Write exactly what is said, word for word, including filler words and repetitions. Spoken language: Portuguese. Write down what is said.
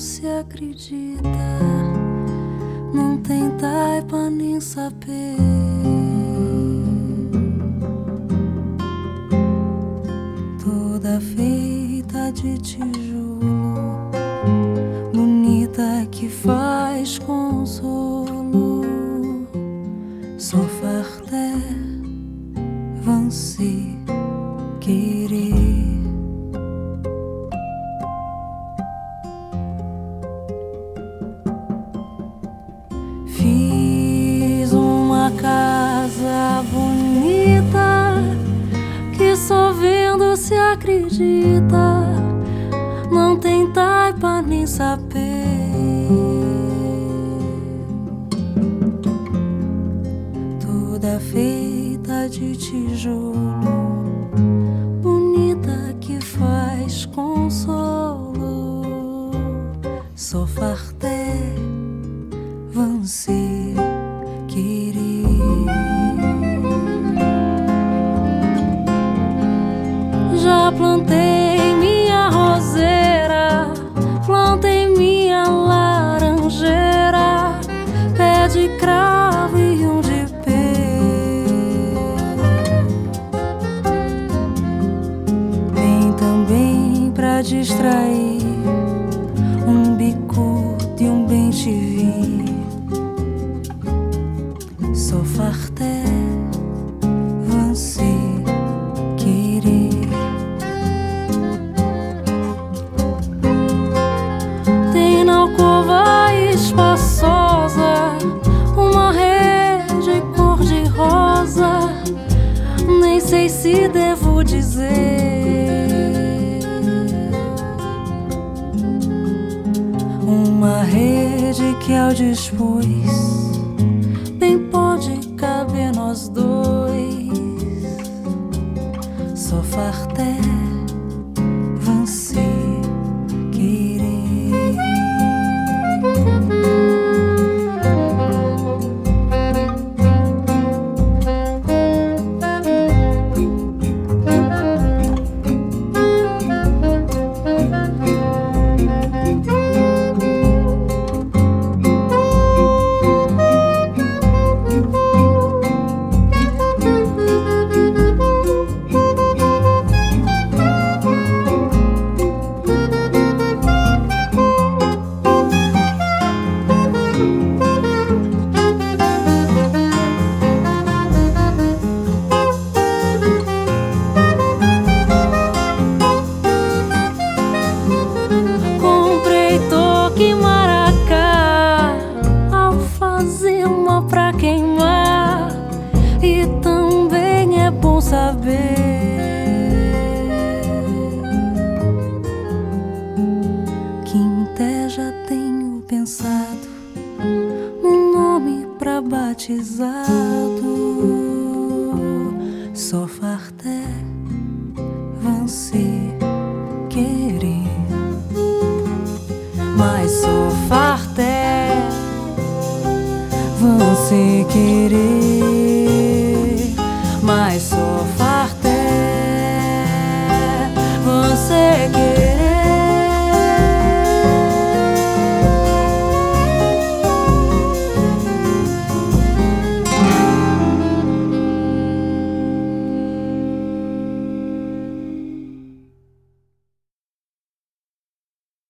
se acredita, não tem taipa nem saber. Toda feita de tijolo, bonita que faz consolo, sofarte vão se querer. Fiz uma casa bonita que só vendo se acredita, não tem taipa nem saber. Toda feita de tijolo, bonita que faz consolo, sofarte vão se querer. Já plantei minha roseira, plantei minha laranjeira, pé de cravo e um de pé. Tem também pra distrair um bicudo e um bem-te-vi. Sofarte vão se querer. Tem na alcova espaçosa uma rede cor-de-rosa, nem sei se devo dizer. Uma rede que ao dispôs bem pode caber nós dois. Sofarte vão se querer. Que maracá, alfazema pra queimar, e também é bom saber que em Té já tenho pensado num nome pra batizado. Sofarte vão se querer, mas sofarte vão se querer.